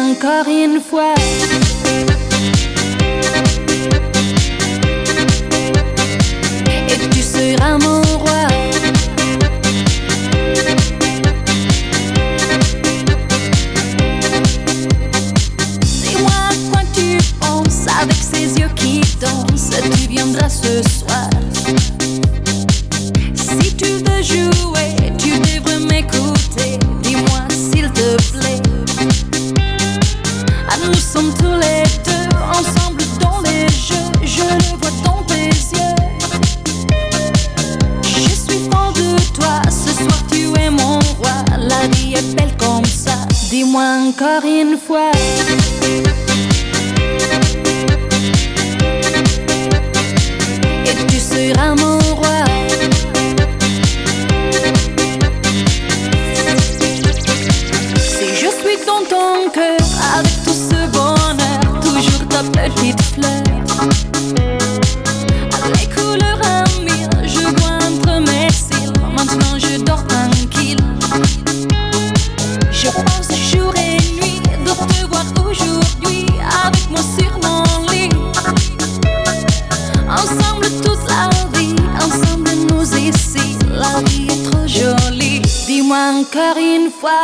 encore une fois. Et tu seras mon roi. Dis-moi à quoi tu penses avec ces yeux qui dansent. Tu viendras ce soir. Si tu veux jouer, tu devrais m'écouter. Dis-moi s'il te plaît. Ah, nous sommes tous les deux ensemble dans les jeux. Je le vois dans tes yeux. Je suis fan de toi. Ce soir tu es mon roi. La vie est belle comme ça. Dis-moi encore une fois. Et tu seras mon roi. Dans ton cœur, avec tout ce bonheur, toujours ta petite fleur. Les couleurs à mille, je vois entre mes cils. Maintenant je dors tranquille. Je pense jour et nuit de te voir aujourd'hui avec moi sur mon lit. Ensemble toute la vie, ensemble nous ici. La vie est trop jolie. Dis-moi encore une fois.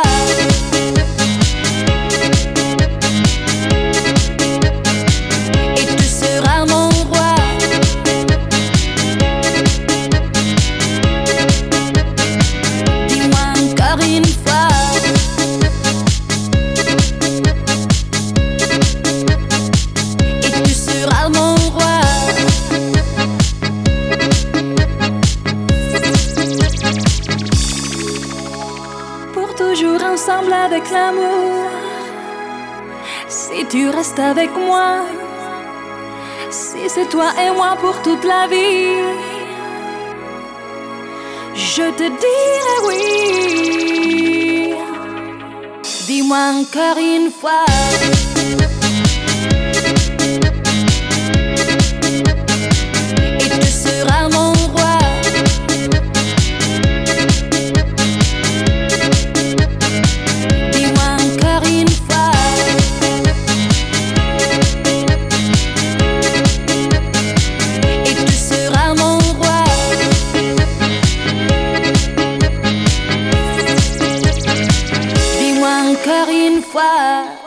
Toujours ensemble avec l'amour. Si tu restes avec moi, si c'est toi et moi pour toute la vie, je te dirai oui. Dis-moi encore une fois. Et tu seras mon roi. Encore une fois.